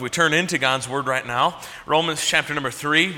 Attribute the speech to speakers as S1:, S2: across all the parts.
S1: We turn into God's Word right now. Romans chapter number 3.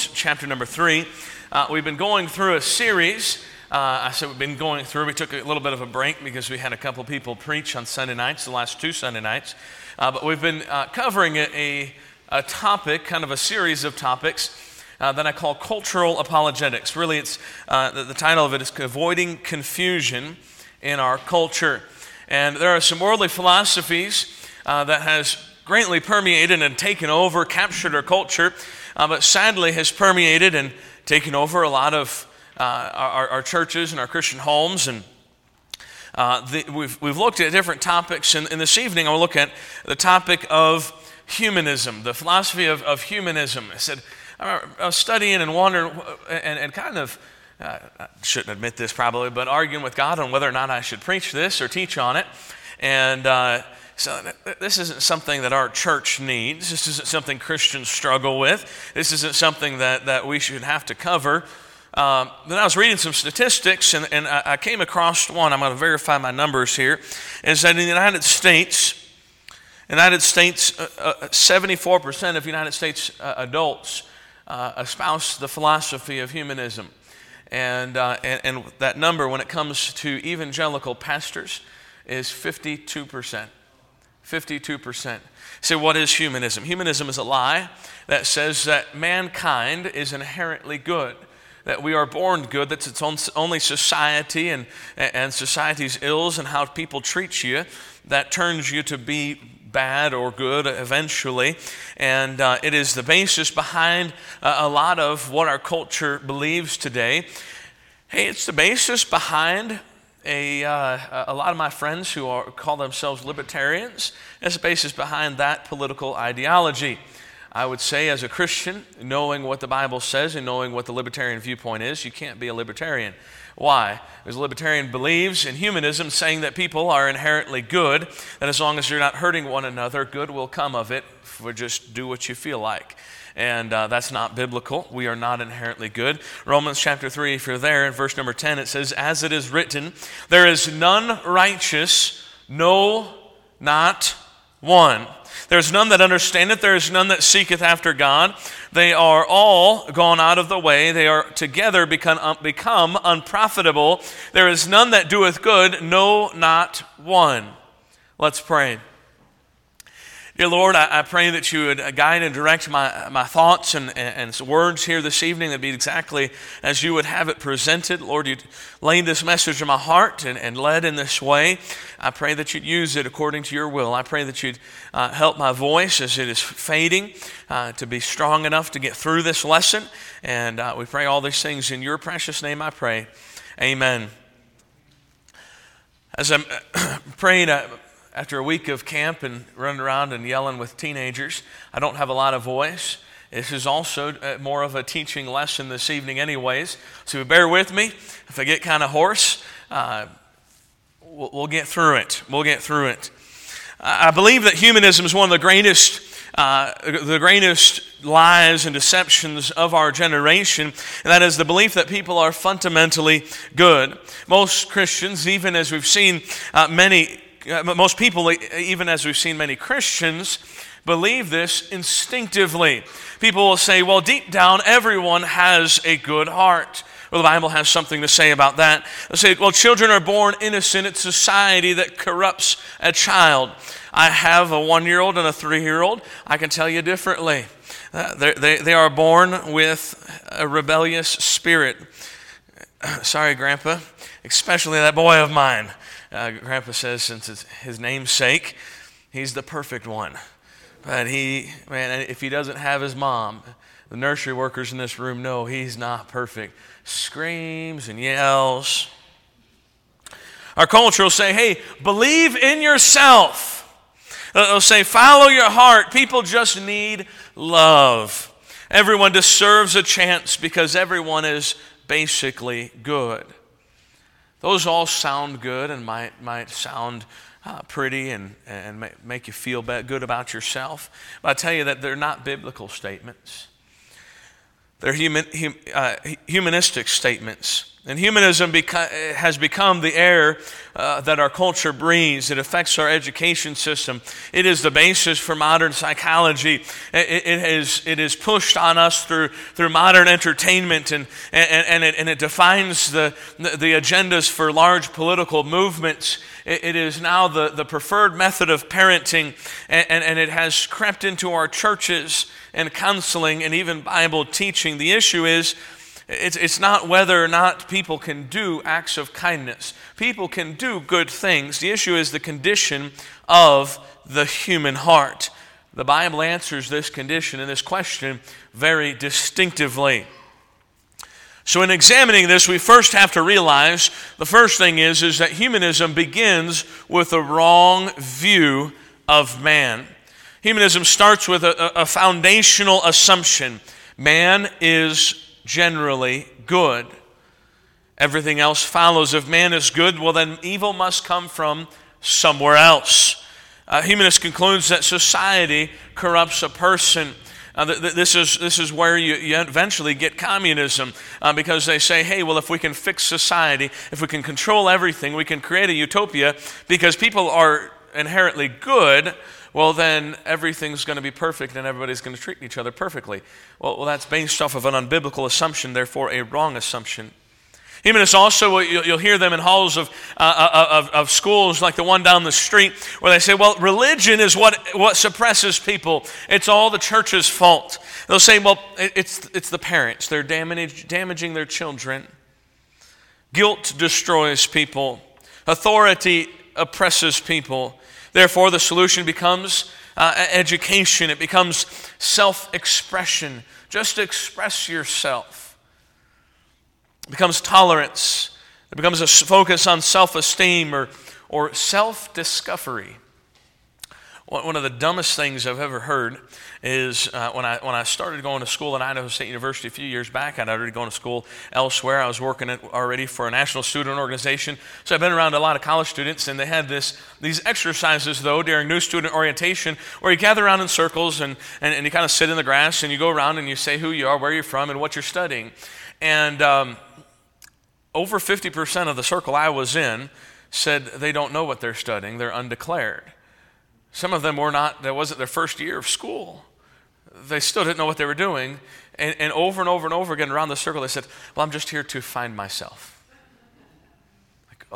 S1: We've been going through a series. We took a little bit of a break because we had a couple people preach on Sunday nights, the last two Sunday nights. But we've been covering a topic, kind of a series of topics that I call cultural apologetics. Really, it's the title of it is Avoiding Confusion in Our Culture. And there are some worldly philosophies that has greatly permeated and taken over, captured our culture, but sadly has permeated and taken over a lot of our churches and our Christian homes. And we've looked at different topics, and this evening I'll look at the topic of humanism, the philosophy of humanism. I was studying and wondering and kind of, I shouldn't admit this probably, but arguing with God on whether or not I should preach this or teach on it. And so this isn't something that our church needs. This isn't something Christians struggle with. This isn't something that we should have to cover. Then I was reading some statistics, and I came across one. I'm going to verify my numbers here. Is that in the United States, 74% of United States adults espouse the philosophy of humanism. And that number, when it comes to evangelical pastors, is 52%. 52%. So what is humanism? Humanism is a lie that says that mankind is inherently good, that we are born good, that it's only society and society's ills and how people treat you that turns you to be bad or good eventually. And it is the basis behind a lot of what our culture believes today. Hey, it's the basis behind a lot of my friends who call themselves libertarians. It's the basis behind that political ideology. I would say as a Christian, knowing what the Bible says and knowing what the libertarian viewpoint is, you can't be a libertarian. Why? Because a libertarian believes in humanism, saying that people are inherently good, that as long as you're not hurting one another, good will come of it, for just do what you feel like. And that's not biblical. We are not inherently good. Romans chapter 3, if you're there, in verse number 10, it says, "As it is written, there is none righteous, no, not one. There is none that understandeth, there is none that seeketh after God. They are all gone out of the way. They are together become unprofitable. There is none that doeth good, no, not one." Let's pray. Dear Lord, I pray that you would guide and direct my thoughts and words here this evening, that be exactly as you would have it presented. Lord, you'd laid this message in my heart and led in this way. I pray that you'd use it according to your will. I pray that you'd help my voice as it is fading to be strong enough to get through this lesson. And we pray all these things in your precious name, I pray. Amen. As I'm praying, after a week of camp and running around and yelling with teenagers, I don't have a lot of voice. This is also more of a teaching lesson this evening anyways. So bear with me. If I get kind of hoarse, we'll get through it. I believe that humanism is one of the greatest lies and deceptions of our generation, and that is the belief that people are fundamentally good. Most Christians, even as we've seen most people, even as we've seen many Christians, believe this instinctively. People will say, well, deep down, everyone has a good heart. Well, the Bible has something to say about that. They'll say, well, children are born innocent. It's society that corrupts a child. I have a 1-year-old and a 3-year-old. I can tell you differently. They are born with a rebellious spirit. Sorry, Grandpa, especially that boy of mine. Grandpa says, since it's his namesake, he's the perfect one. But if he doesn't have his mom, the nursery workers in this room know he's not perfect. Screams and yells. Our culture will say, hey, believe in yourself. They'll say, follow your heart. People just need love. Everyone deserves a chance because everyone is basically good. Those all sound good and might sound pretty and make you feel good about yourself. But I tell you that they're not biblical statements. They're humanistic statements. And humanism has become the air that our culture breathes. It affects our education system. It is the basis for modern psychology. It is pushed on us through modern entertainment, and it defines the agendas for large political movements. It is now the preferred method of parenting, and it has crept into our churches and counseling and even Bible teaching. The issue is, it's not whether or not people can do acts of kindness. People can do good things. The issue is the condition of the human heart. The Bible answers this condition and this question very distinctively. So in examining this, we first have to realize the first thing is that humanism begins with a wrong view of man. Humanism starts with a foundational assumption. Man is generally good. Everything else follows. If man is good, well then evil must come from somewhere else. Humanist concludes that society corrupts a person. This is where you eventually get communism, because they say, hey, well, if we can fix society, if we can control everything, we can create a utopia because people are inherently good, well, then everything's going to be perfect and everybody's going to treat each other perfectly. Well, that's based off of an unbiblical assumption, therefore a wrong assumption. Humanists also, you'll hear them in halls of schools like the one down the street where they say, well, religion is what suppresses people. It's all the church's fault. They'll say, well, it's the parents. They're damaging their children. Guilt destroys people. Authority oppresses people. Therefore, the solution becomes education. It becomes self-expression. Just express yourself. It becomes tolerance. It becomes a focus on self-esteem or self-discovery. One of the dumbest things I've ever heard is when I started going to school at Idaho State University a few years back. I'd already gone to school elsewhere. I was working already for a national student organization. So I've been around a lot of college students, and they had these exercises, though, during new student orientation where you gather around in circles and you kind of sit in the grass and you go around and you say who you are, where you're from, and what you're studying. And over 50% of the circle I was in said they don't know what they're studying. They're undeclared. Some of them that wasn't their first year of school. They still didn't know what they were doing. And over and over and over again around the circle, they said, well, I'm just here to find myself. Like,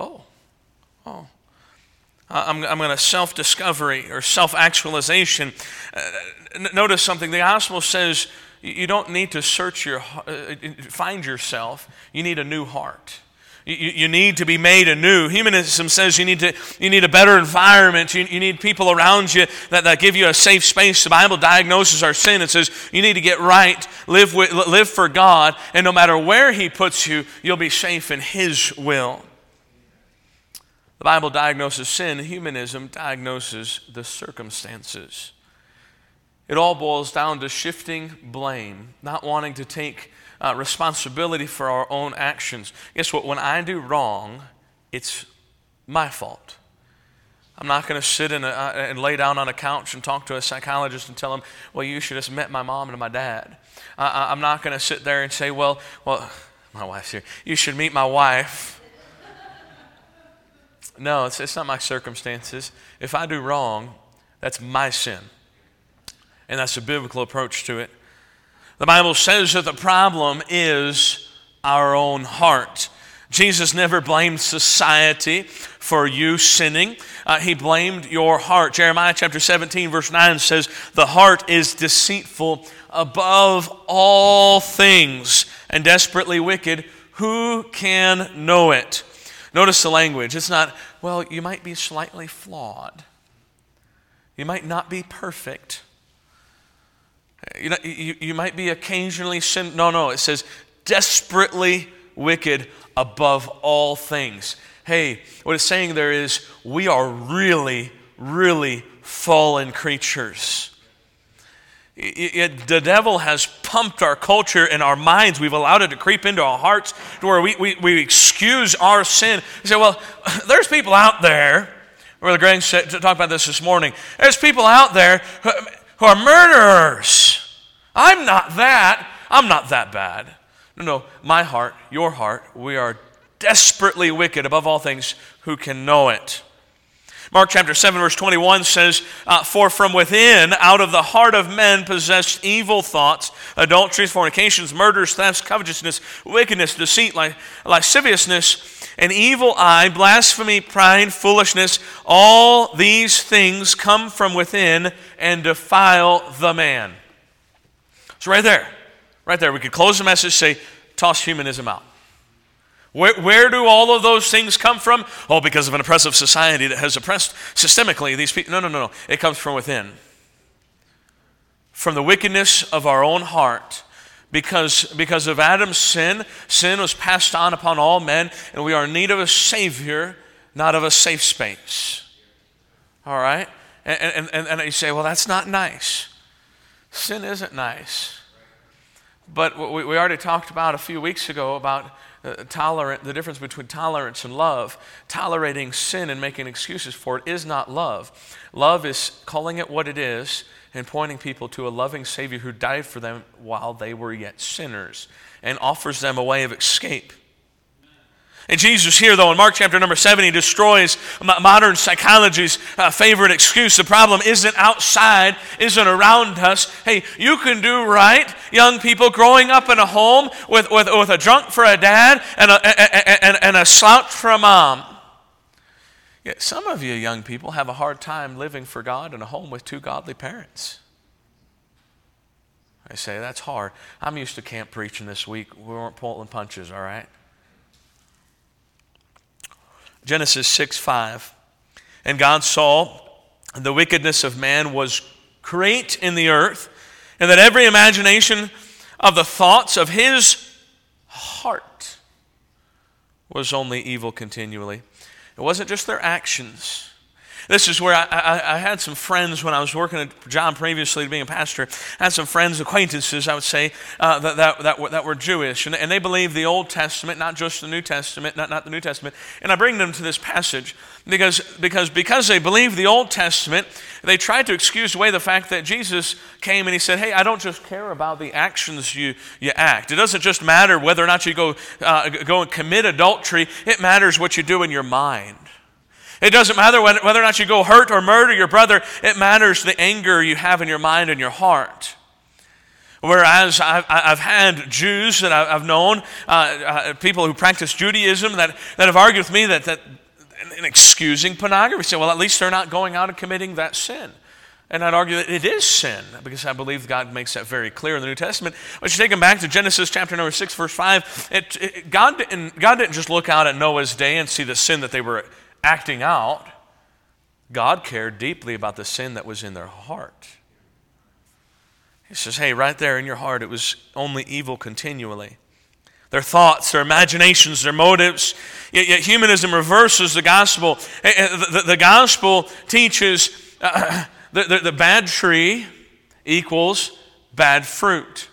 S1: I'm going to self-discovery or self-actualization. Notice something. The gospel says you don't need to find yourself. You need a new heart. You need to be made anew. Humanism says you need a better environment. You need people around you that give you a safe space. The Bible diagnoses our sin. It says you need to get right, live for God, and no matter where He puts you, you'll be safe in His will. The Bible diagnoses sin. Humanism diagnoses the circumstances. It all boils down to shifting blame, not wanting to take responsibility for our own actions. Guess what? When I do wrong, it's my fault. I'm not going to sit and lay down on a couch and talk to a psychologist and tell them, well, you should have met my mom and my dad. I'm not going to sit there and say, well, my wife's here. You should meet my wife. No, it's not my circumstances. If I do wrong, that's my sin. And that's a biblical approach to it. The Bible says that the problem is our own heart. Jesus never blamed society for you sinning. He blamed your heart. Jeremiah chapter 17 verse 9 says, the heart is deceitful above all things and desperately wicked. Who can know it? Notice the language. It's not, well, you might be slightly flawed. You might not be perfect. You might be occasionally sin. No, it says desperately wicked above all things. Hey, what it's saying there is we are really, really fallen creatures. The devil has pumped our culture and our minds. We've allowed it to creep into our hearts to where we excuse our sin. We say, well, there's people out there. Brother Greg talked about this morning. There's people out there who are murderers. I'm not that bad. No, my heart, your heart, we are desperately wicked above all things. Who can know it? Mark chapter 7, verse 21 says, for from within, out of the heart of men, possessed evil thoughts, adulteries, fornications, murders, thefts, covetousness, wickedness, deceit, lasciviousness, an evil eye, blasphemy, pride, foolishness. All these things come from within and defile the man. So right there, we could close the message, say, toss humanism out. Where do all of those things come from? Oh, because of an oppressive society that has oppressed systemically these people. No. It comes from within. From the wickedness of our own heart. Because of Adam's sin was passed on upon all men, and we are in need of a Savior, not of a safe space. All right? And you say, well, that's not nice. Sin isn't nice. But we already talked about a few weeks ago about the difference between tolerance and love. Tolerating sin and making excuses for it is not love. Love is calling it what it is and pointing people to a loving Savior who died for them while they were yet sinners and offers them a way of escape. And Jesus here, though, in Mark chapter number 7, he destroys modern psychology's favorite excuse. The problem isn't outside, isn't around us. Hey, you can do right, young people growing up in a home with a drunk for a dad and a slouch for a mom. Yet some of you young people have a hard time living for God in a home with two godly parents. I say, that's hard. I'm used to camp preaching this week. We weren't pulling punches, all right? Genesis 6:5. And God saw the wickedness of man was great in the earth, and that every imagination of the thoughts of his heart was only evil continually. It wasn't just their actions. This is where I had some friends when I was working at John previously to being a pastor. I had some friends, acquaintances, I would say, that were Jewish. And they believed the Old Testament, not just the New Testament, not the New Testament. And I bring them to this passage because they believed the Old Testament, they tried to excuse away the fact that Jesus came and he said, hey, I don't just care about the actions you act. It doesn't just matter whether or not you go and commit adultery. It matters what you do in your mind. It doesn't matter whether or not you go hurt or murder your brother. It matters the anger you have in your mind and your heart. Whereas I've had Jews that I've known, people who practice Judaism that have argued with me that in excusing pornography, say, well, at least they're not going out and committing that sin. And I'd argue that it is sin, because I believe God makes that very clear in the New Testament. But you take them back to Genesis chapter number 6, verse 5. God didn't just look out at Noah's day and see the sin that they were acting out. God cared deeply about the sin that was in their heart. He says, hey, right there in your heart, it was only evil continually. Their thoughts, their imaginations, their motives. Yet humanism reverses the gospel. The gospel teaches the bad tree equals bad fruit.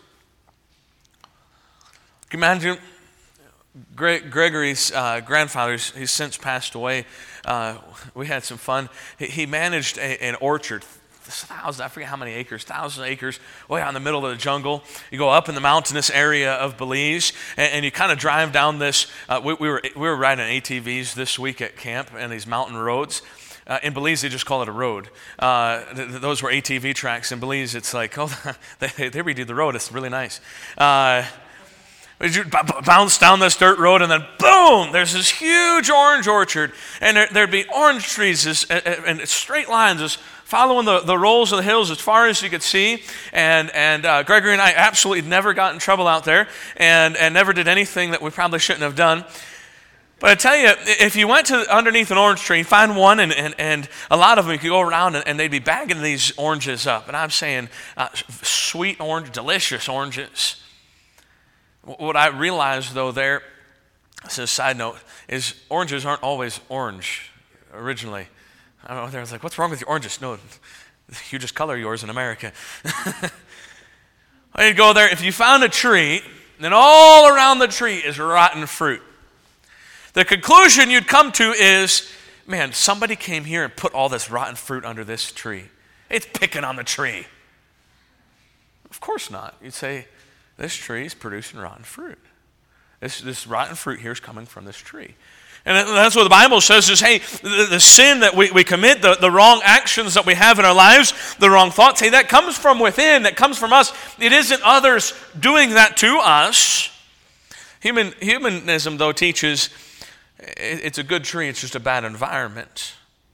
S1: Can you imagine? Gregory's grandfather, he's since passed away. We had some fun. He managed an orchard, thousands, I forget how many acres, thousands of acres, way out in the middle of the jungle. You go up in the mountainous area of Belize, and you kind of drive down this. We were riding ATVs this week at camp and these mountain roads. In Belize, they just call it a road. Those were ATV tracks. In Belize, it's like, oh, they redid the road. It's really nice. You bounce down this dirt road, and then boom, there's this huge orange orchard, and there'd be orange trees and straight lines just following the rolls of the hills as far as you could see. And Gregory and I absolutely never got in trouble out there, and never did anything that we probably shouldn't have done. But I tell you, if you went to underneath an orange tree, find one, and a lot of them, you could go around and they'd be bagging these oranges up. And I'm saying sweet orange, delicious oranges. What I realized, though, there, as a side note, is oranges aren't always orange originally. I don't know, they're like, what's wrong with your oranges? No, you just color yours in America. When you go there, if you found a tree, then all around the tree is rotten fruit. The conclusion you'd come to is, man, somebody came here and put all this rotten fruit under this tree. It's picking on the tree. Of course not. You'd say, this tree is producing rotten fruit. This rotten fruit here is coming from this tree. And that's what the Bible says is, hey, the sin that we commit, the wrong actions that we have in our lives, the wrong thoughts, hey, that comes from within, that comes from us. It isn't others doing that to us. Humanism, though, teaches it's a good tree, it's just a bad environment.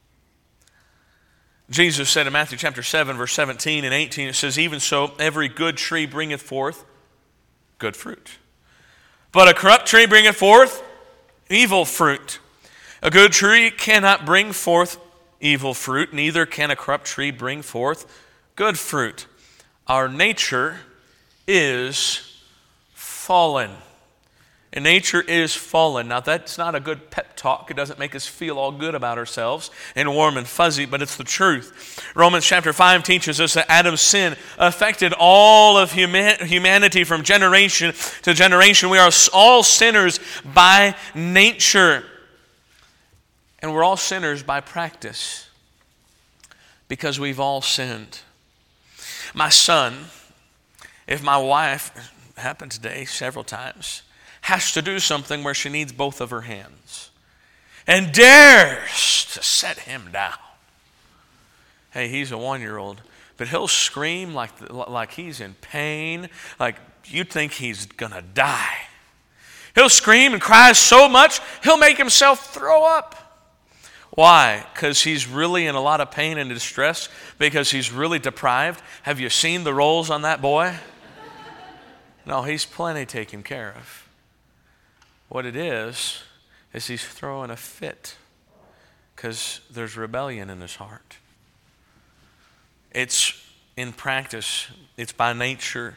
S1: Jesus said in Matthew chapter 7, verse 17 and 18, it says, even so, every good tree bringeth forth good fruit. But a corrupt tree bringeth forth evil fruit. A good tree cannot bring forth evil fruit, neither can a corrupt tree bring forth good fruit. Our nature is fallen. And nature is fallen. Now that's not a good pep talk. It doesn't make us feel all good about ourselves and warm and fuzzy, but it's the truth. Romans chapter 5 teaches us that Adam's sin affected all of humanity from generation to generation. We are all sinners by nature. And we're all sinners by practice because we've all sinned. My son, if my wife, happened today several times, has to do something where she needs both of her hands and dares to set him down. Hey, he's a 1-year-old, but he'll scream like he's in pain, like you'd think he's gonna die. He'll scream and cry so much, he'll make himself throw up. Why? Because he's really in a lot of pain and distress, because he's really deprived. Have you seen the rolls on that boy? No, he's plenty taken care of. What it is he's throwing a fit because there's rebellion in his heart. It's in practice. It's by nature.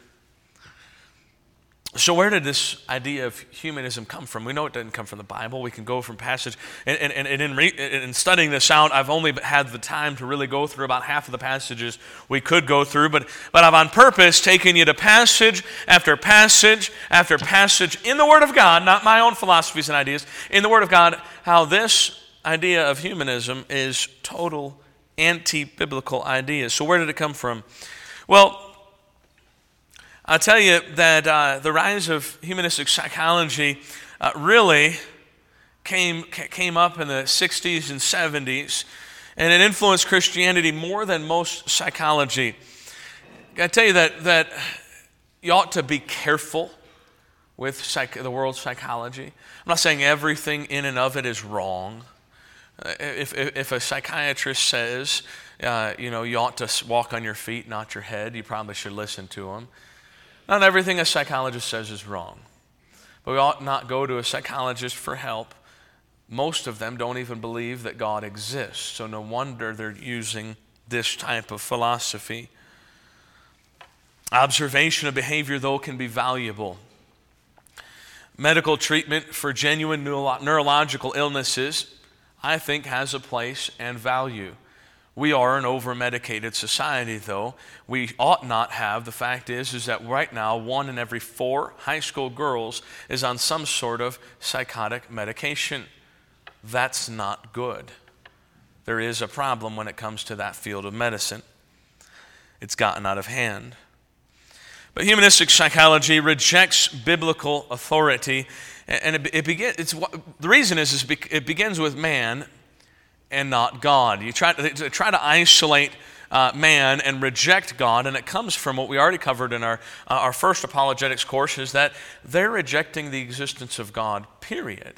S1: So where did this idea of humanism come from? We know it didn't come from the Bible. We can go from passage. And in studying this out, I've only had the time to really go through about half of the passages we could go through. But I've on purpose taken you to passage after passage after passage in the Word of God, not my own philosophies and ideas, in the Word of God, how this idea of humanism is total anti-biblical ideas. So where did it come from? Well, I'll tell you that the rise of humanistic psychology really came up in the 60s and 70s, and it influenced Christianity more than most psychology. I tell you that you ought to be careful with the world's psychology. I'm not saying everything in and of it is wrong. If a psychiatrist says, you ought to walk on your feet, not your head, you probably should listen to him. Not everything a psychologist says is wrong, but we ought not go to a psychologist for help. Most of them don't even believe that God exists, so no wonder they're using this type of philosophy. Observation of behavior, though, can be valuable. Medical treatment for genuine neurological illnesses, I think, has a place and value. We are an over-medicated society, though. We ought not have. The fact is that right now, 1 in every 4 high school girls is on some sort of psychotic medication. That's not good. There is a problem when it comes to that field of medicine. It's gotten out of hand. But humanistic psychology rejects biblical authority, and the reason is it begins with man and not God. You try to isolate man and reject God, and it comes from what we already covered in our first apologetics course, is that they're rejecting the existence of God, period.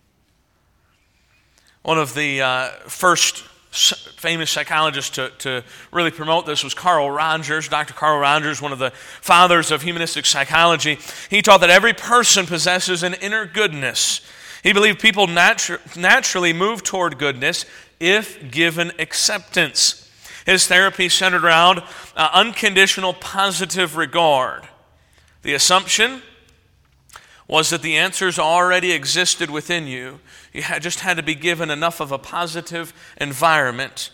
S1: One of the first famous psychologists to really promote this was Carl Rogers. Dr. Carl Rogers, one of the fathers of humanistic psychology. He taught that every person possesses an inner goodness. He believed people naturally move toward goodness if given acceptance. His therapy centered around unconditional positive regard. The assumption was that the answers already existed within you. You just had to be given enough of a positive environment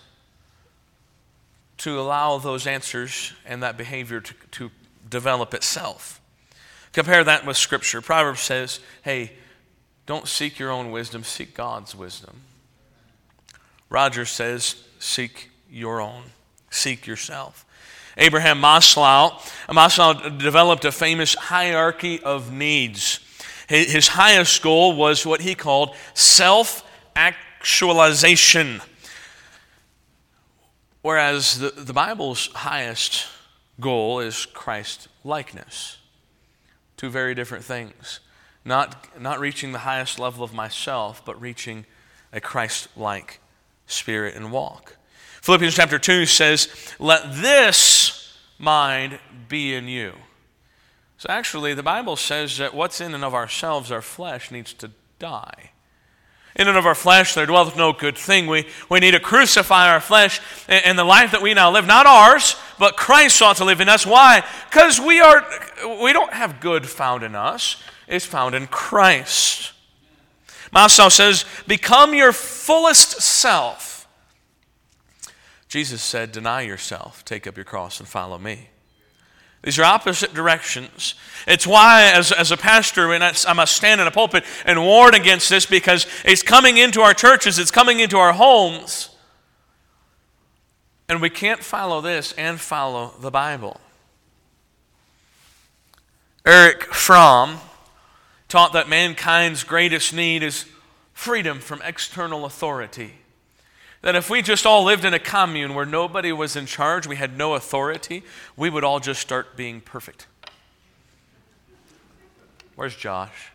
S1: to allow those answers and that behavior to develop itself. Compare that with Scripture. Proverbs says, hey, don't seek your own wisdom, seek God's wisdom. Rogers says, seek your own, seek yourself. Abraham Maslow developed a famous hierarchy of needs. His highest goal was what he called self-actualization. Whereas the Bible's highest goal is Christ-likeness. Two very different things. Not reaching the highest level of myself, but reaching a Christ-like spirit and walk. Philippians chapter 2 says, "Let this mind be in you." So actually, the Bible says that what's in and of ourselves, our flesh, needs to die. In and of our flesh there dwelleth no good thing. We need to crucify our flesh, and the life that we now live, not ours, but Christ ought to live in us. Why? Because we don't have good found in us. It's found in Christ. Maslow says, become your fullest self. Jesus said, deny yourself, take up your cross, and follow me. These are opposite directions. It's why, as a pastor, I must stand in a pulpit and warn against this, because it's coming into our churches, it's coming into our homes. And we can't follow this and follow the Bible. Erich Fromm taught that mankind's greatest need is freedom from external authority. That if we just all lived in a commune where nobody was in charge, we had no authority, we would all just start being perfect. Where's Josh?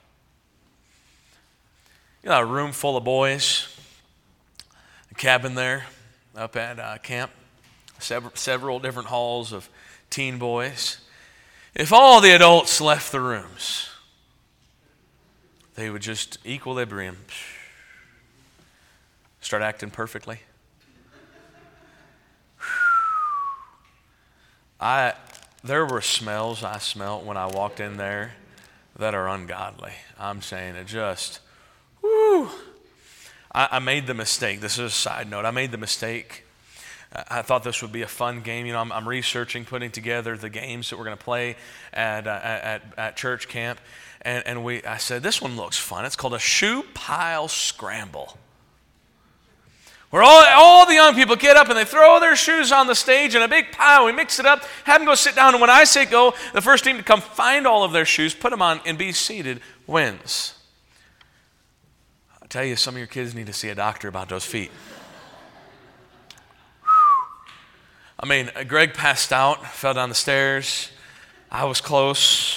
S1: You know, a room full of boys, a cabin there up at camp, several different halls of teen boys. If all the adults left the rooms, they would just equilibrium, start acting perfectly. There were smells I smelt when I walked in there that are ungodly. I'm saying it just, whoo. I made the mistake. This is a side note. I made the mistake. I thought this would be a fun game. You know, I'm researching, putting together the games that we're going to play at church camp. And I said, this one looks fun. It's called a shoe pile scramble. Where all the young people get up and they throw their shoes on the stage in a big pile. We mix it up, have them go sit down. And when I say go, the first team to come find all of their shoes, put them on, and be seated wins. I'll tell you, some of your kids need to see a doctor about those feet. I mean, Greg passed out, fell down the stairs. I was close.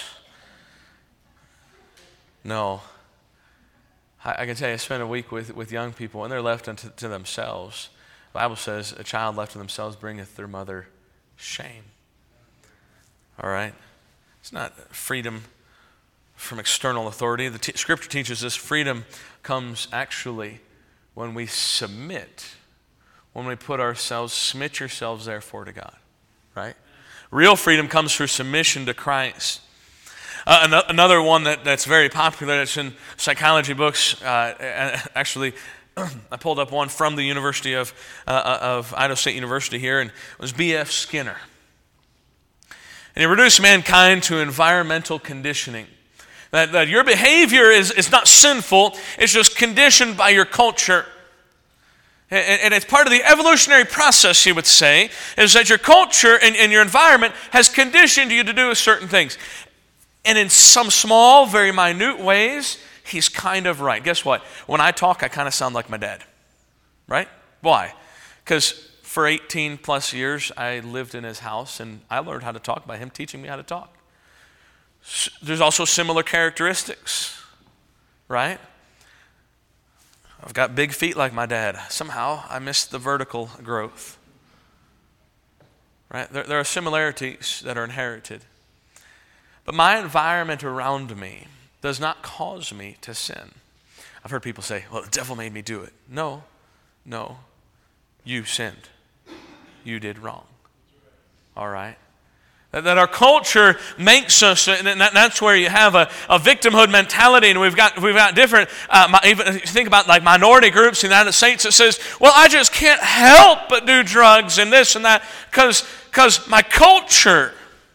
S1: No. I can tell you, I spent a week with young people, and they're left unto themselves. The Bible says, a child left to themselves bringeth their mother shame. All right? It's not freedom from external authority. The Scripture teaches us freedom comes actually when we submit, when we put ourselves, submit yourselves therefore to God. Right? Real freedom comes through submission to Christ. Another one that's very popular, that's in psychology books. Actually, I pulled up one from the University of Idaho State University here, and it was B.F. Skinner. And he reduced mankind to environmental conditioning. That your behavior is not sinful, it's just conditioned by your culture. And it's part of the evolutionary process, he would say, is that your culture and your environment has conditioned you to do certain things. And in some small, very minute ways, he's kind of right. Guess what? When I talk, I kind of sound like my dad. Right? Why? Because for 18 plus years, I lived in his house, and I learned how to talk by him teaching me how to talk. There's also similar characteristics. Right? I've got big feet like my dad. Somehow, I missed the vertical growth. Right? There are similarities that are inherited. But my environment around me does not cause me to sin. I've heard people say, well, the devil made me do it. No. You sinned. You did wrong. All right? That our culture makes us, and that's where you have a victimhood mentality, and we've got different, even think about like minority groups in the United States that says, well, I just can't help but do drugs and this and that because my culture.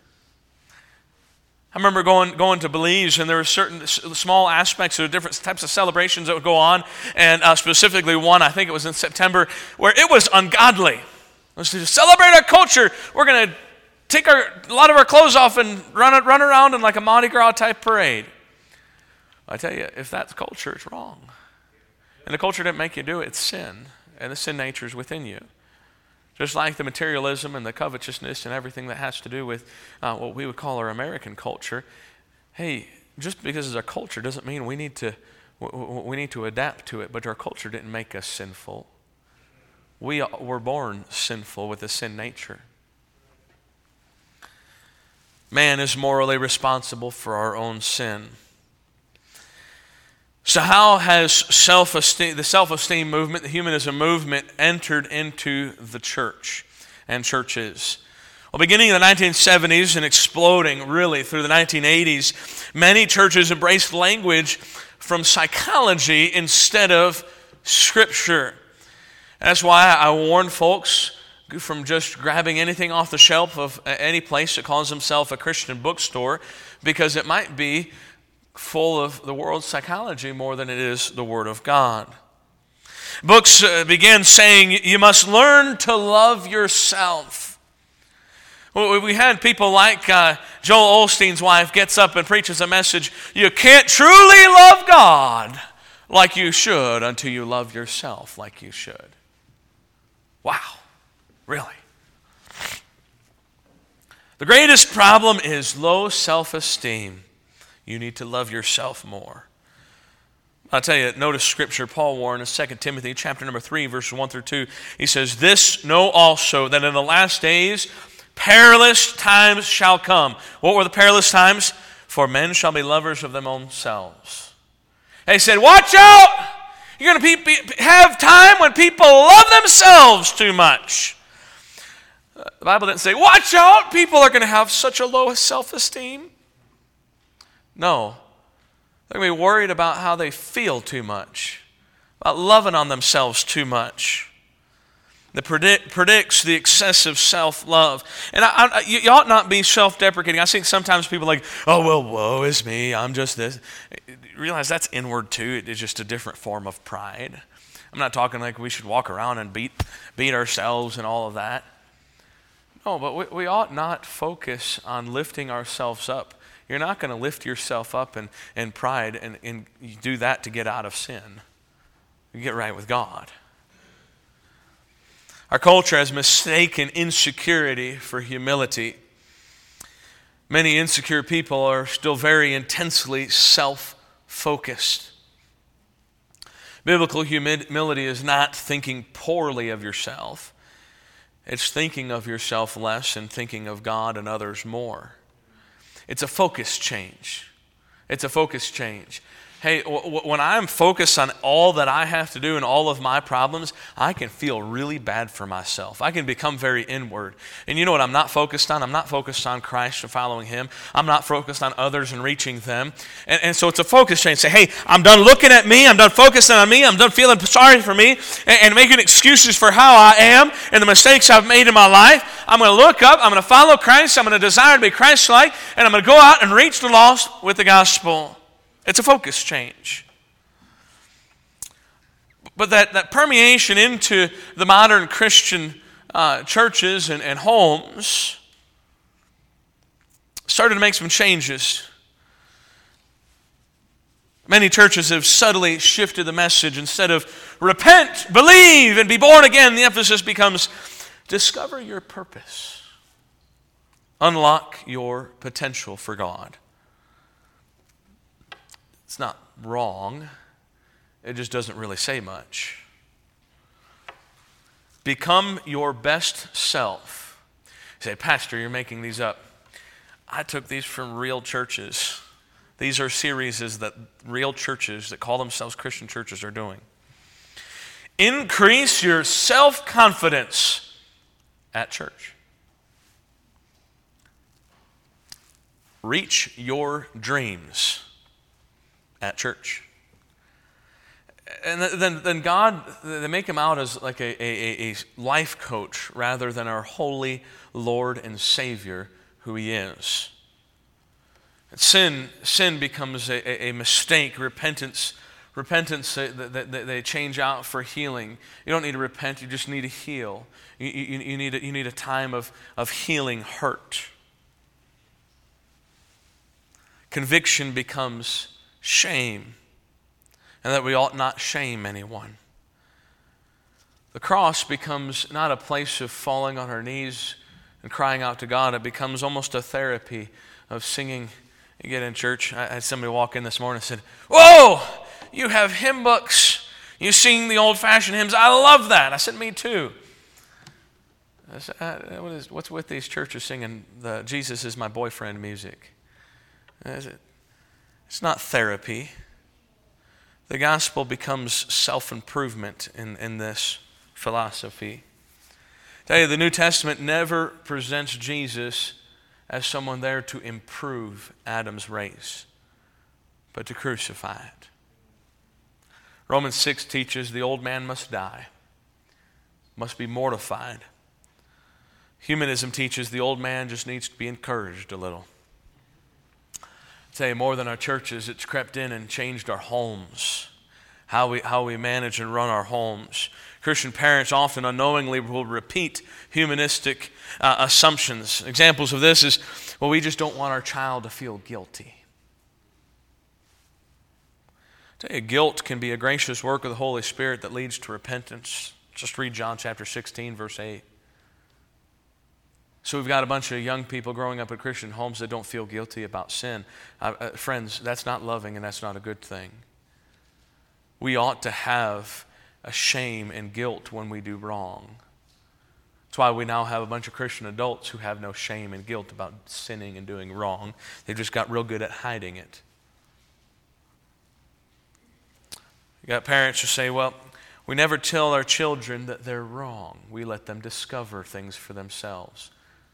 S1: I remember going to Belize, and there were certain small aspects of different types of celebrations that would go on, and specifically one, I think it was in September, where it was ungodly. It was to celebrate our culture. We're going to take a lot of our clothes off and run around in like a Mardi Gras type parade. I tell you, if that's culture, it's wrong. And the culture didn't make you do it, it's sin. And the sin nature is within you. Just like the materialism and the covetousness and everything that has to do with what we would call our American culture. Hey, just because it's our culture doesn't mean we need to adapt to it, but our culture didn't make us sinful. We were born sinful with a sin nature. Man is morally responsible for our own sin. So how has the self-esteem movement, the humanism movement, entered into the church and churches? Well, beginning in the 1970s and exploding really through the 1980s, many churches embraced language from psychology instead of Scripture. That's why I warn folks from just grabbing anything off the shelf of any place that calls themselves a Christian bookstore, because it might be full of the world's psychology more than it is the Word of God. Books begin saying you must learn to love yourself. Well, we had people like Joel Osteen's wife gets up and preaches a message, you can't truly love God like you should until you love yourself like you should. Wow, really? The greatest problem is low self-esteem. You need to love yourself more. I'll tell you, notice Scripture, Paul warned in 2 Timothy chapter number 3, verses 1 through 2. He says, this know also, that in the last days perilous times shall come. What were the perilous times? For men shall be lovers of their own selves. He said, watch out! You're going to have time when people love themselves too much. The Bible didn't say, watch out, people are going to have such a low self-esteem. No. They're going to be worried about how they feel too much, about loving on themselves too much. That predicts the excessive self-love. And you ought not be self-deprecating. I think sometimes people are like, oh, well, woe is me, I'm just this. Realize that's inward too. It's just a different form of pride. I'm not talking like we should walk around and beat ourselves and all of that. No, but we ought not focus on lifting ourselves up. You're not going to lift yourself up in pride and you do that to get out of sin. You get right with God. Our culture has mistaken insecurity for humility. Many insecure people are still very intensely self-focused. Biblical humility is not thinking poorly of yourself. It's thinking of yourself less and thinking of God and others more. It's a focus change. It's a focus change. Hey, when I'm focused on all that I have to do and all of my problems, I can feel really bad for myself. I can become very inward. And you know what I'm not focused on? I'm not focused on Christ and following Him. I'm not focused on others and reaching them. And so it's a focus change. Say, hey, I'm done looking at me. I'm done focusing on me. I'm done feeling sorry for me and making excuses for how I am and the mistakes I've made in my life. I'm going to look up. I'm going to follow Christ. I'm going to desire to be Christ-like. And I'm going to go out and reach the lost with the gospel. It's a focus change. But that permeation into the modern Christian churches and homes started to make some changes. Many churches have subtly shifted the message. Instead of repent, believe, and be born again, the emphasis becomes discover your purpose. Unlock your potential for God. It's not wrong. It just doesn't really say much. Become your best self. You say, Pastor, you're making these up. I took these from real churches. These are series that real churches that call themselves Christian churches are doing. Increase your self-confidence at church. Reach your dreams at church. And then God, they make Him out as like a life coach rather than our holy Lord and Savior who He is. Sin becomes a mistake. Repentance, they change out for healing. You don't need to repent, you just need to heal. You need a time of healing hurt. Conviction becomes shame, and that we ought not shame anyone. The cross becomes not a place of falling on our knees and crying out to God. It becomes almost a therapy of singing. You get in church, I had somebody walk in this morning and said, "Whoa, you have hymn books. You sing the old-fashioned hymns. I love that." I said, "Me too." I said, what's with these churches singing the Jesus is my boyfriend music? It's not therapy. The gospel becomes self-improvement in this philosophy. I tell you, the New Testament never presents Jesus as someone there to improve Adam's race, but to crucify it. Romans 6 teaches the old man must die, must be mortified. Humanism teaches the old man just needs to be encouraged a little. I tell you, more than our churches, it's crept in and changed our homes, how we manage and run our homes. Christian parents often unknowingly will repeat humanistic assumptions. Examples of this is, well, we just don't want our child to feel guilty. I tell you, guilt can be a gracious work of the Holy Spirit that leads to repentance. Just read John chapter 16, verse 8. So we've got a bunch of young people growing up in Christian homes that don't feel guilty about sin. Friends, that's not loving and that's not a good thing. We ought to have a shame and guilt when we do wrong. That's why we now have a bunch of Christian adults who have no shame and guilt about sinning and doing wrong. They've just got real good at hiding it. You got parents who say, well, we never tell our children that they're wrong. We let them discover things for themselves.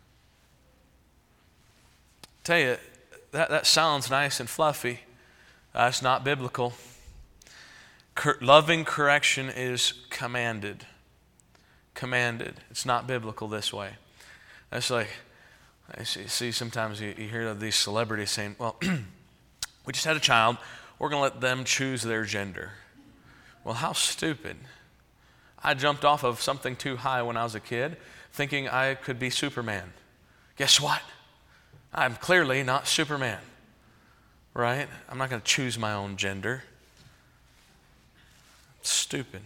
S1: Tell you, that sounds nice and fluffy. It's not biblical. Loving correction is commanded. Commanded. It's not biblical this way. That's like, I see sometimes you hear of these celebrities saying, well, we just had a child. We're going to let them choose their gender. Well, how stupid. I jumped off of something too high when I was a kid thinking I could be Superman. Guess what? I'm clearly not Superman, right? I'm not going to choose my own gender. It's stupid.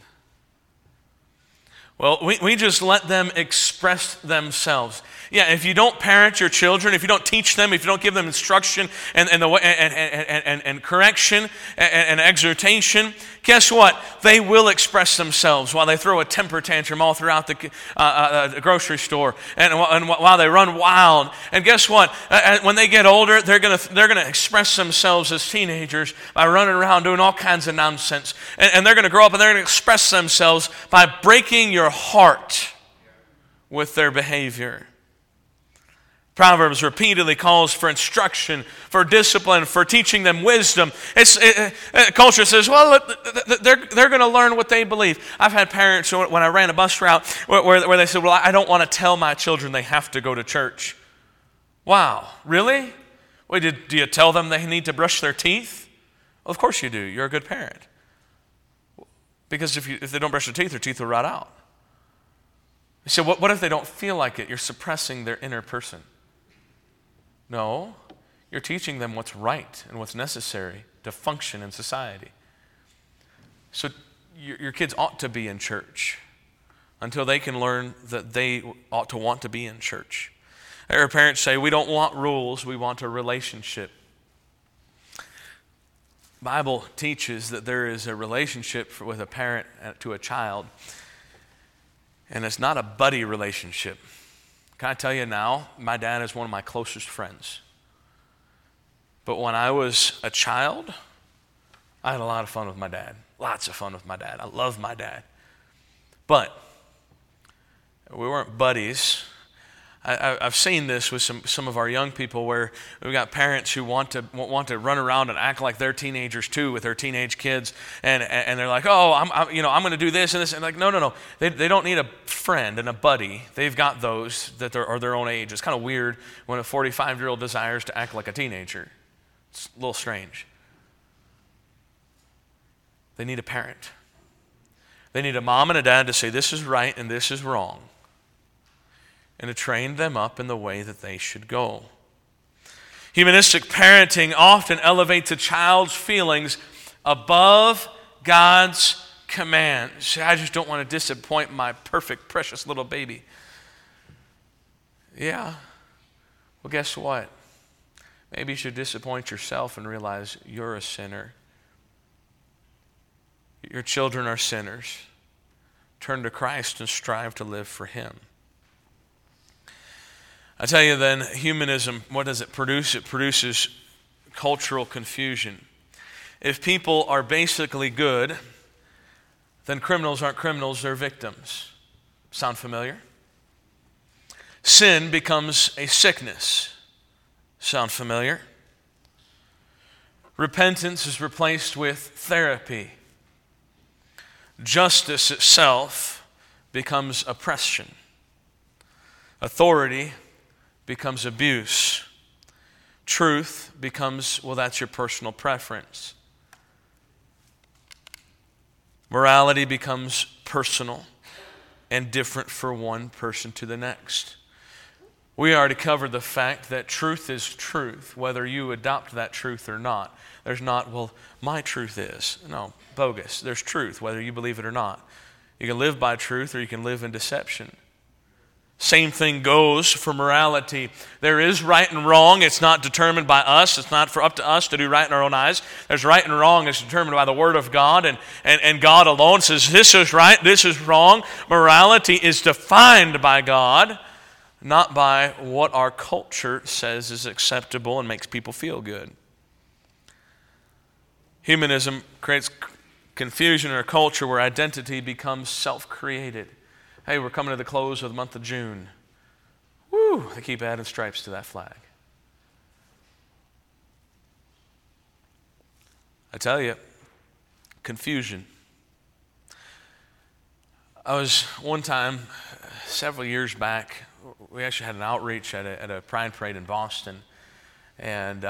S1: Well, we just let them express themselves. Yeah, if you don't parent your children, if you don't teach them, if you don't give them instruction and correction and exhortation, guess what? They will express themselves while they throw a temper tantrum all throughout the grocery store and while they run wild. And guess what? When they get older, they're gonna express themselves as teenagers by running around doing all kinds of nonsense. And they're gonna grow up and they're gonna express themselves by breaking your heart with their behavior. Proverbs repeatedly calls for instruction, for discipline, for teaching them wisdom. Culture says, well, they're going to learn what they believe. I've had parents, when I ran a bus route, where they said, well, I don't want to tell my children they have to go to church. Wow, really? Wait, do you tell them they need to brush their teeth? Well, of course you do. You're a good parent. Because if they don't brush their teeth will rot out. So what if they don't feel like it? You're suppressing their inner person. No, you're teaching them what's right and what's necessary to function in society. So your kids ought to be in church until they can learn that they ought to want to be in church. Our parents say, we don't want rules, we want a relationship. The Bible teaches that there is a relationship with a parent to a child, and it's not a buddy relationship. Can I tell you now, my dad is one of my closest friends. But when I was a child, I had a lot of fun with my dad. Lots of fun with my dad. I love my dad. But we weren't buddies. I've seen this with some of our young people where we've got parents who want to run around and act like they're teenagers too with their teenage kids, and they're like, oh, I'm going to do this and this, and like, no, they don't need a friend and a buddy. They've got those that are their own age. It's kind of weird when a 45-year-old desires to act like a teenager. It's a little strange. They need a parent. They need a mom and a dad to say this is right and this is wrong, and to train them up in the way that they should go. Humanistic parenting often elevates a child's feelings above God's commands. I just don't want to disappoint my perfect, precious little baby. Yeah. Well, guess what? Maybe you should disappoint yourself and realize you're a sinner. Your children are sinners. Turn to Christ and strive to live for Him. I tell you then, humanism, what does it produce? It produces cultural confusion. If people are basically good, then criminals aren't criminals, they're victims. Sound familiar? Sin becomes a sickness. Sound familiar? Repentance is replaced with therapy. Justice itself becomes oppression. Authority becomes abuse. Truth becomes, well, that's your personal preference. Morality becomes personal and different for one person to the next. We already covered the fact that truth is truth, whether you adopt that truth or not. There's not, well, my truth is. No, bogus. There's truth, whether you believe it or not. You can live by truth or you can live in deception. Same thing goes for morality. There is right and wrong. It's not determined by us. It's not up to us to do right in our own eyes. There's right and wrong. It's determined by the Word of God, and God alone says this is right, this is wrong. Morality is defined by God, not by what our culture says is acceptable and makes people feel good. Humanism creates confusion in a culture where identity becomes self-created. Hey, we're coming to the close of the month of June. Woo! They keep adding stripes to that flag. I tell you, confusion. I was one time, several years back, we actually had an outreach at a Pride Parade in Boston, and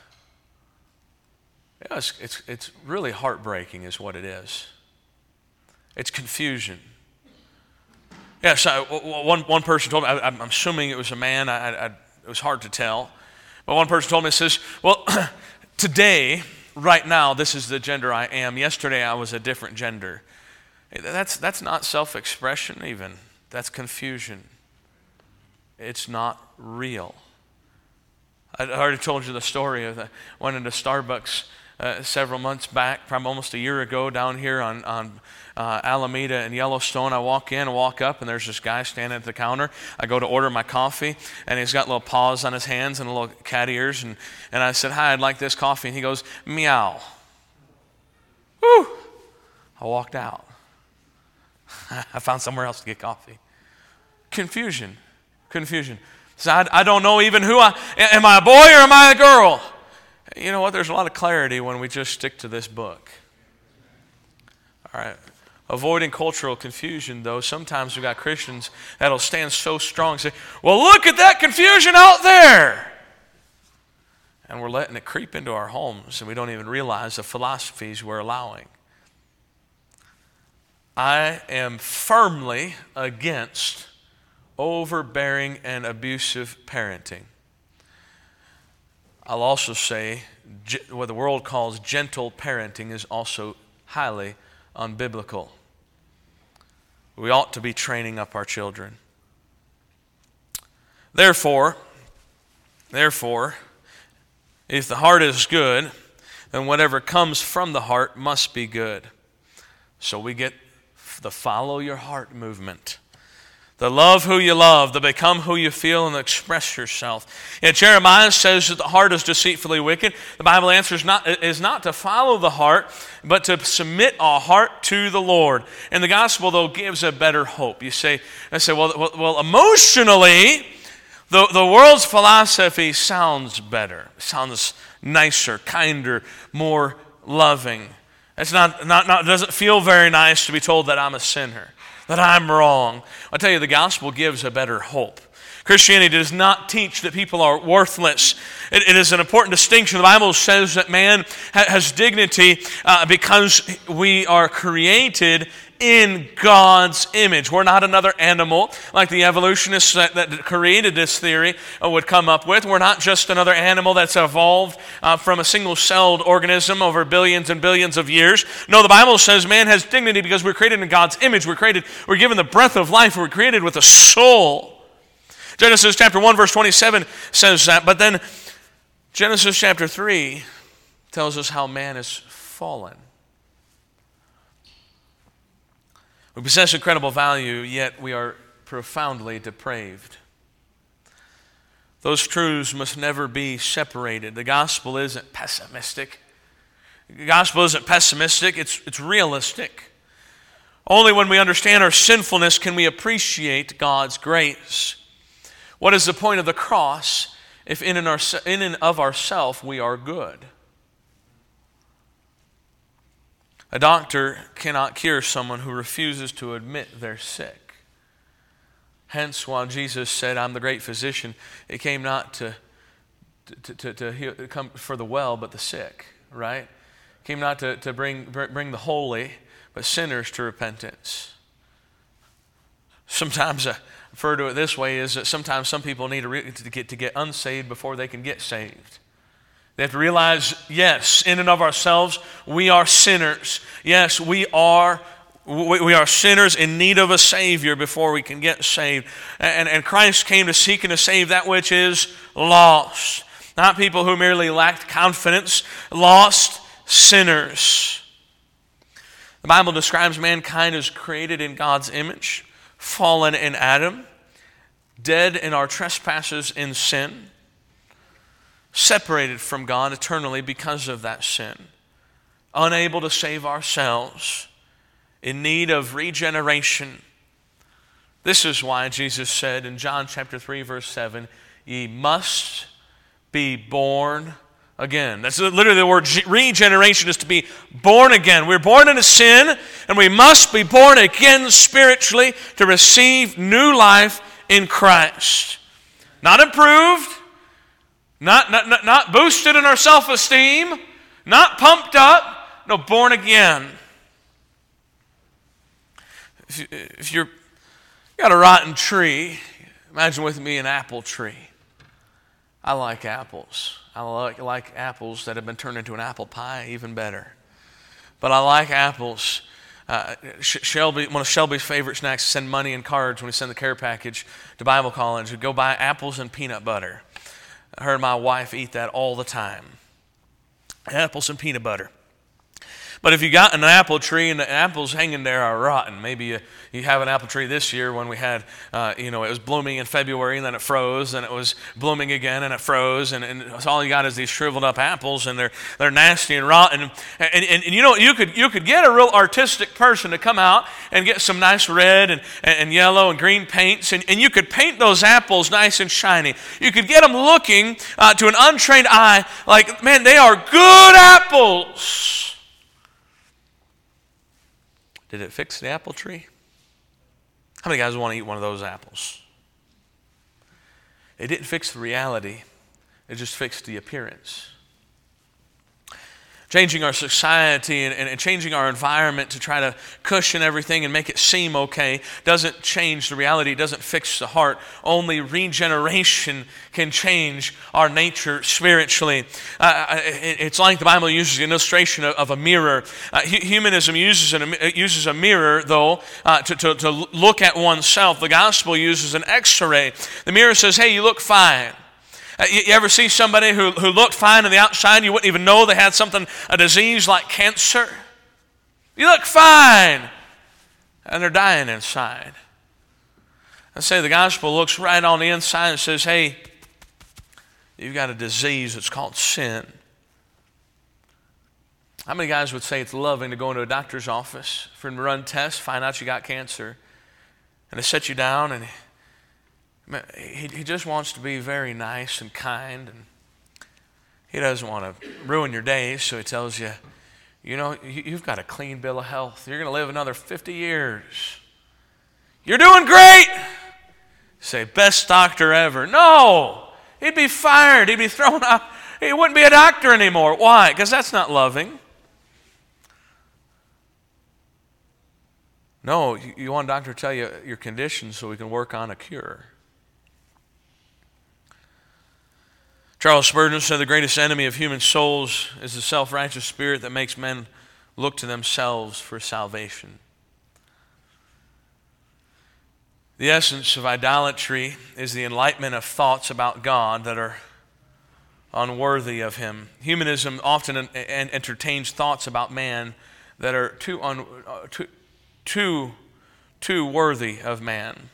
S1: it's really heartbreaking is what it is. It's confusion. Yeah, so one person told me, I'm assuming it was a man, it was hard to tell, but one person told me, says, well, today, right now, this is the gender I am. Yesterday, I was a different gender. That's not self-expression even. That's confusion. It's not real. I already told you the story of went into Starbucks several months back, probably almost a year ago, down here on Alameda and Yellowstone. I walk in, I walk up, and there's this guy standing at the counter. I go to order my coffee, and he's got little paws on his hands and little cat ears. And I said, hi, I'd like this coffee. And he goes, meow. Whew. I walked out. I found somewhere else to get coffee. Confusion. So I don't know even who am I a boy or am I a girl? You know what? There's a lot of clarity when we just stick to this book. All right. Avoiding cultural confusion, though, sometimes we've got Christians that'll stand so strong and say, well, look at that confusion out there. And we're letting it creep into our homes, and we don't even realize the philosophies we're allowing. I am firmly against overbearing and abusive parenting. I'll also say what the world calls gentle parenting is also highly unbiblical. We ought to be training up our children. Therefore, if the heart is good, then whatever comes from the heart must be good. So we get the follow your heart movement. The love who you love, the become who you feel, and express yourself. Yet Jeremiah says that the heart is deceitfully wicked. The Bible answer is not to follow the heart, but to submit our heart to the Lord. And the gospel, though, gives a better hope. I say, well, emotionally, the world's philosophy sounds better, sounds nicer, kinder, more loving. It doesn't feel very nice to be told that I'm a sinner, that I'm wrong. I'll tell you, the gospel gives a better hope. Christianity does not teach that people are worthless. It is an important distinction. The Bible says that man has dignity because we are created in God's image. We're not another animal like the evolutionists that created this theory would come up with. We're not just another animal that's evolved from a single-celled organism over billions and billions of years. No, the Bible says man has dignity because we're created in God's image. We're given the breath of life. We're created with a soul. Genesis chapter 1 verse 27 says that, but then Genesis chapter 3 tells us how man is fallen. We possess incredible value, yet we are profoundly depraved. Those truths must never be separated. The gospel isn't pessimistic. The gospel isn't pessimistic, it's realistic. Only when we understand our sinfulness can we appreciate God's grace. What is the point of the cross if in and of ourselves we are good? A doctor cannot cure someone who refuses to admit they're sick. Hence, while Jesus said, I'm the great physician, it came not to come for the well, but the sick, right? It came not to bring the holy, but sinners to repentance. Sometimes I refer to it this way, is that sometimes some people need to get unsaved before they can get saved. They have to realize, yes, in and of ourselves, we are sinners. Yes, we are sinners in need of a Savior before we can get saved. And Christ came to seek and to save that which is lost. Not people who merely lacked confidence, lost sinners. The Bible describes mankind as created in God's image, fallen in Adam, dead in our trespasses in sin, separated from God eternally because of that sin, unable to save ourselves, in need of regeneration. This is why Jesus said in John chapter 3, verse 7, ye must be born again. That's literally the word regeneration, is to be born again. We're born into sin, and we must be born again spiritually to receive new life in Christ. Not improved, not boosted in our self-esteem, not pumped up, no, born again. If you've got a rotten tree, imagine with me an apple tree. I like apples. I like apples that have been turned into an apple pie, even better. But I like apples. One of Shelby's favorite snacks is send money and cards when we send the care package to Bible college. We go buy apples and peanut butter. I heard my wife eat that all the time. Apples and peanut butter. But if you got an apple tree and the apples hanging there are rotten, maybe you have an apple tree this year when we had, it was blooming in February and then it froze, and it was blooming again and it froze, and all you got is these shriveled up apples, and they're nasty and rotten. And you could get a real artistic person to come out and get some nice red and yellow and green paints, and you could paint those apples nice and shiny. You could get them looking to an untrained eye like, man, they are good apples. Did it fix the apple tree? How many guys want to eat one of those apples? It didn't fix the reality. It just fixed the appearance. Changing our society and changing our environment to try to cushion everything and make it seem okay doesn't change the reality. It doesn't fix the heart. Only regeneration can change our nature spiritually. It's like the Bible uses the illustration of a mirror. Humanism uses a mirror, though, to look at oneself. The gospel uses an x-ray. The mirror says, hey, you look fine. You ever see somebody who looked fine on the outside, you wouldn't even know they had a disease like cancer? You look fine, and they're dying inside. I say the gospel looks right on the inside and says, hey, you've got a disease that's called sin. How many guys would say it's loving to go into a doctor's office for him to run tests, find out you got cancer, and to set you down, and he just wants to be very nice and kind, and he doesn't want to ruin your day, so he tells you, you've got a clean bill of health. You're going to live another 50 years. You're doing great. Say, best doctor ever. No, he'd be fired. He'd be thrown out. He wouldn't be a doctor anymore. Why? Because that's not loving. No, you want a doctor to tell you your condition so we can work on a cure. Charles Spurgeon said the greatest enemy of human souls is the self-righteous spirit that makes men look to themselves for salvation. The essence of idolatry is the enlightenment of thoughts about God that are unworthy of Him. Humanism often entertains thoughts about man that are too worthy of man.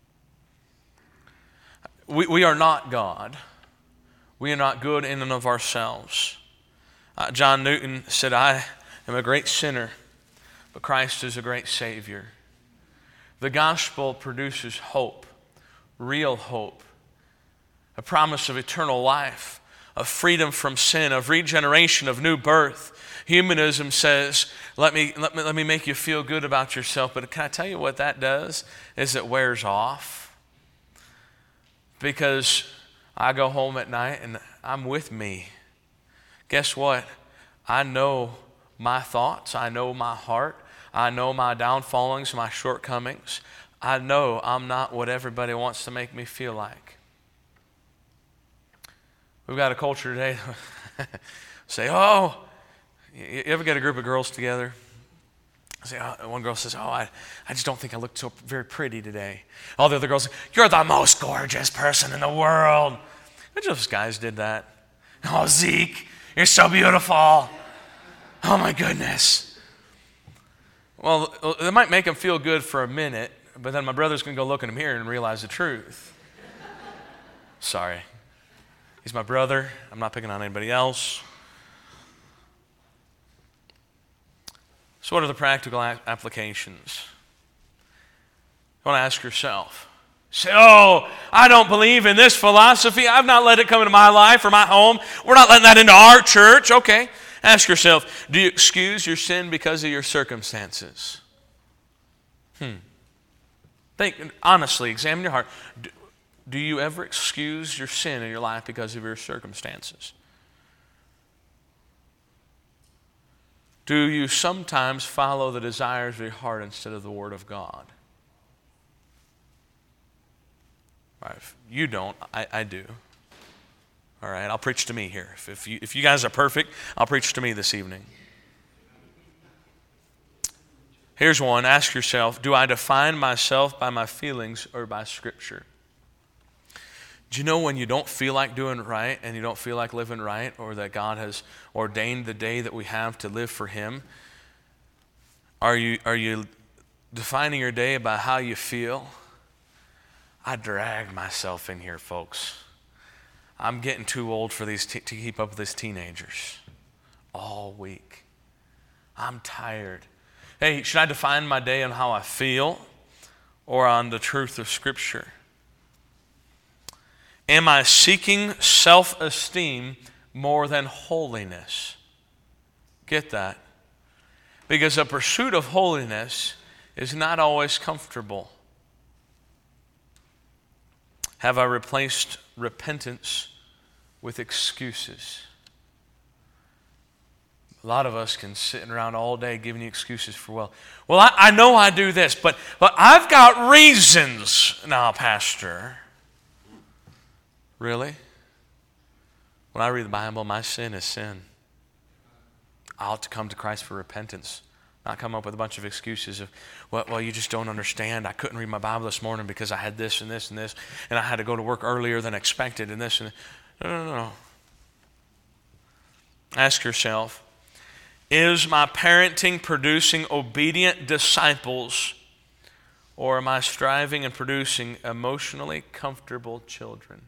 S1: We are not God. We are not good in and of ourselves. John Newton said, I am a great sinner, but Christ is a great Savior. The gospel produces hope, real hope, a promise of eternal life, of freedom from sin, of regeneration, of new birth. Humanism says, let me make you feel good about yourself, but can I tell you what that does? Is it wears off. Because I go home at night and I'm with me. Guess what? I know my thoughts. I know my heart. I know my downfallings, my shortcomings. I know I'm not what everybody wants to make me feel like. We've got a culture today say, oh, you ever get a group of girls together? Say, one girl says, I just don't think I look so very pretty today. All the other girls say, you're the most gorgeous person in the world. Which of those guys did that? Oh, Zeke, you're so beautiful. Oh, my goodness. Well, it might make them feel good for a minute, but then my brother's going to go look in the mirror and realize the truth. Sorry. He's my brother. I'm not picking on anybody else. So what are the practical applications? You want to ask yourself. Say, oh, I don't believe in this philosophy. I've not let it come into my life or my home. We're not letting that into our church. Okay. Ask yourself, do you excuse your sin because of your circumstances? Think, honestly, examine your heart. Do you ever excuse your sin in your life because of your circumstances? Do you sometimes follow the desires of your heart instead of the Word of God? All right, if you don't, I do. All right, I'll preach to me here. If you guys are perfect, I'll preach to me this evening. Here's one. Ask yourself, do I define myself by my feelings or by Scripture? Do you know when you don't feel like doing right and you don't feel like living right, or that God has ordained the day that we have to live for Him? Are you defining your day by how you feel? I drag myself in here, folks. I'm getting too old for these to keep up with these teenagers all week. I'm tired. Hey, should I define my day on how I feel or on the truth of Scripture? Am I seeking self-esteem more than holiness? Get that? Because a pursuit of holiness is not always comfortable. Have I replaced repentance with excuses? A lot of us can sit around all day giving you excuses for, I know I do this, but I've got reasons now, Pastor. Really? When I read the Bible, my sin is sin. I ought to come to Christ for repentance, not come up with a bunch of excuses of, you just don't understand. I couldn't read my Bible this morning because I had this and this and this, and I had to go to work earlier than expected and this and no. Ask yourself, is my parenting producing obedient disciples, or am I striving and producing emotionally comfortable children?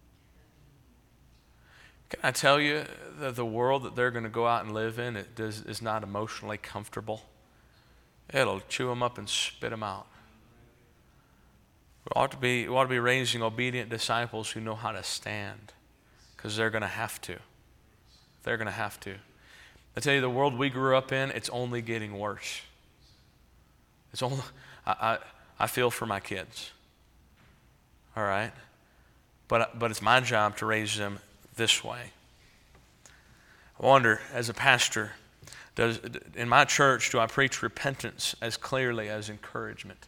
S1: Can I tell you that the world that they're going to go out and live in is not emotionally comfortable? It'll chew them up and spit them out. We ought to be raising obedient disciples who know how to stand, because they're going to have to. They're going to have to. I tell you, the world we grew up in, it's only getting worse. It's only. I feel for my kids. All right, but it's my job to raise them this way. I wonder, as a pastor, In my church, do I preach repentance as clearly as encouragement?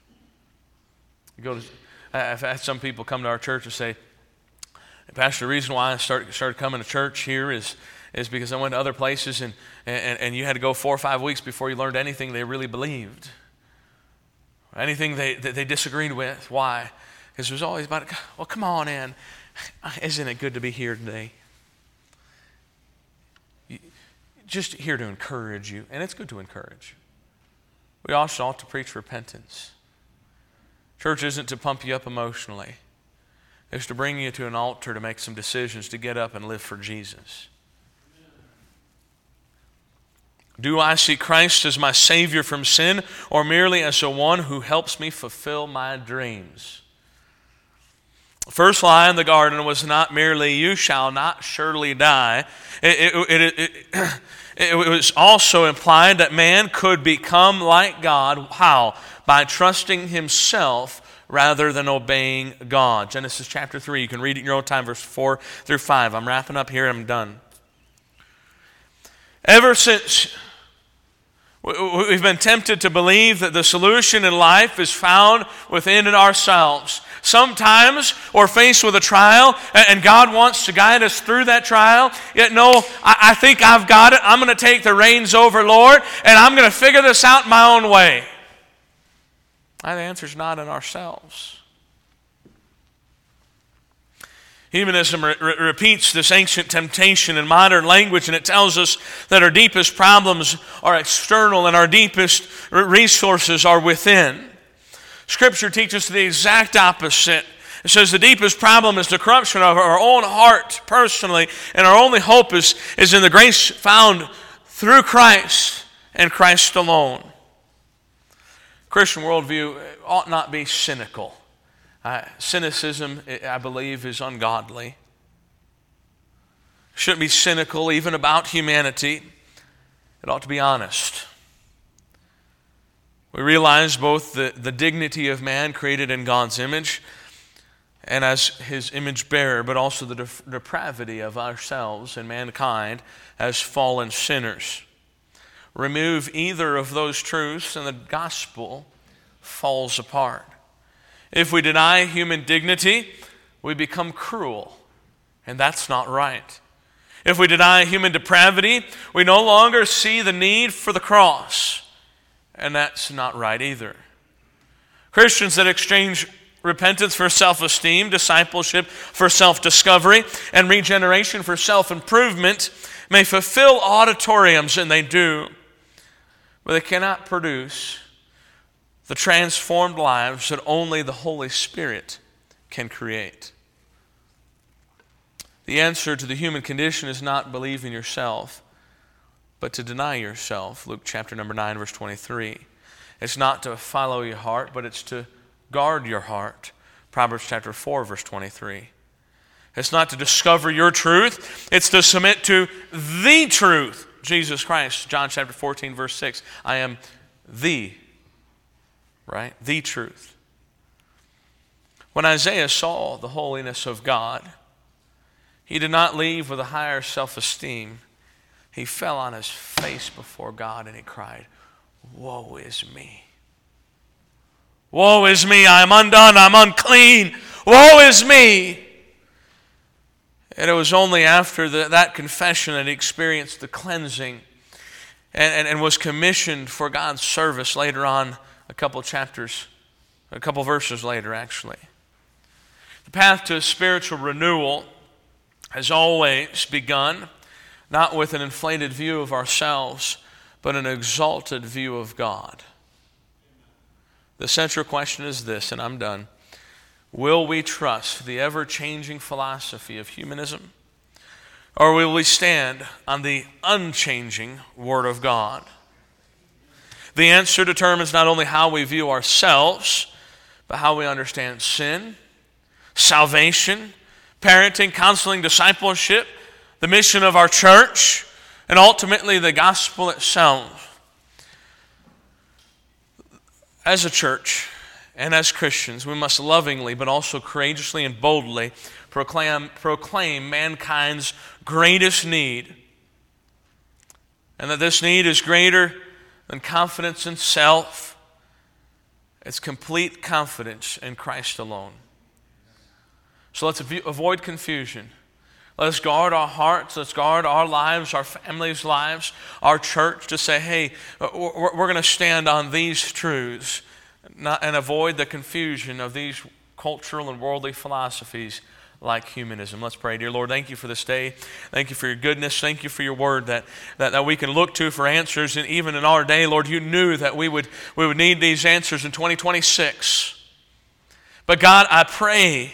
S1: I've had some people come to our church and say, Pastor, the reason why I started coming to church here is because I went to other places and you had to go 4 or 5 weeks before you learned anything they really believed. Anything they disagreed with. Why? Because it was always about, well, come on in. Isn't it good to be here today? Just here to encourage you. And it's good to encourage. We also ought to preach repentance. Church isn't to pump you up emotionally. It's to bring you to an altar to make some decisions to get up and live for Jesus. Do I see Christ as my Savior from sin or merely as the one who helps me fulfill my dreams? The first lie in the garden was not merely, you shall not surely die. It was also implied that man could become like God. How? By trusting himself rather than obeying God. Genesis chapter 3, you can read it in your own time, verse 4 through 5. I'm wrapping up here, I'm done. Ever since we've been tempted to believe that the solution in life is found within ourselves. Sometimes we're faced with a trial and God wants to guide us through that trial. Yet no, I think I've got it. I'm going to take the reins over, Lord, and I'm going to figure this out my own way. The answer is not in ourselves. Humanism repeats this ancient temptation in modern language, and it tells us that our deepest problems are external and our deepest resources are within. Scripture teaches the exact opposite. It says the deepest problem is the corruption of our own heart personally, and our only hope is in the grace found through Christ and Christ alone. Christian worldview ought not be cynical. Cynicism, I believe, is ungodly. Shouldn't be cynical even about humanity. It ought to be honest. We realize both the dignity of man created in God's image and as His image bearer, but also the depravity of ourselves and mankind as fallen sinners. Remove either of those truths and the gospel falls apart. If we deny human dignity, we become cruel, and that's not right. If we deny human depravity, we no longer see the need for the cross, and that's not right either. Christians that exchange repentance for self-esteem, discipleship for self-discovery, and regeneration for self-improvement may fulfill auditoriums, and they do, but they cannot produce the transformed lives that only the Holy Spirit can create. The answer to the human condition is not believe in yourself, but to deny yourself. Luke chapter number 9, verse 23. It's not to follow your heart, but it's to guard your heart. Proverbs chapter 4, verse 23. It's not to discover your truth, it's to submit to the truth. Jesus Christ, John chapter 14, verse 6. I am the truth. When Isaiah saw the holiness of God, he did not leave with a higher self-esteem. He fell on his face before God and he cried, "Woe is me. Woe is me, I am undone, I'm unclean. Woe is me." And it was only after that confession that he experienced the cleansing and was commissioned for God's service later on, a couple verses later actually. The path to spiritual renewal has always begun not with an inflated view of ourselves, but an exalted view of God. The central question is this, and I'm done. Will we trust the ever-changing philosophy of humanism, or will we stand on the unchanging Word of God? The answer determines not only how we view ourselves, but how we understand sin, salvation, parenting, counseling, discipleship, the mission of our church, and ultimately the gospel itself. As a church and as Christians, we must lovingly but also courageously and boldly proclaim mankind's greatest need. and that this need is greater than confidence in self. It's complete confidence in Christ alone. So let's avoid confusion. Let's guard our hearts. Let's guard our lives, our families' lives, our church, to say, hey, we're going to stand on these truths and avoid the confusion of these cultural and worldly philosophies like humanism. Let's pray. Dear Lord, thank you for this day. Thank you for your goodness. Thank you for your word that we can look to for answers. And even in our day, Lord, you knew that we would need these answers in 2026. But God, I pray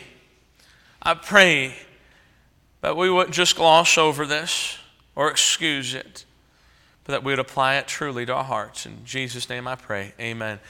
S1: that we wouldn't just gloss over this or excuse it, but that we would apply it truly to our hearts. In Jesus' name I pray. Amen.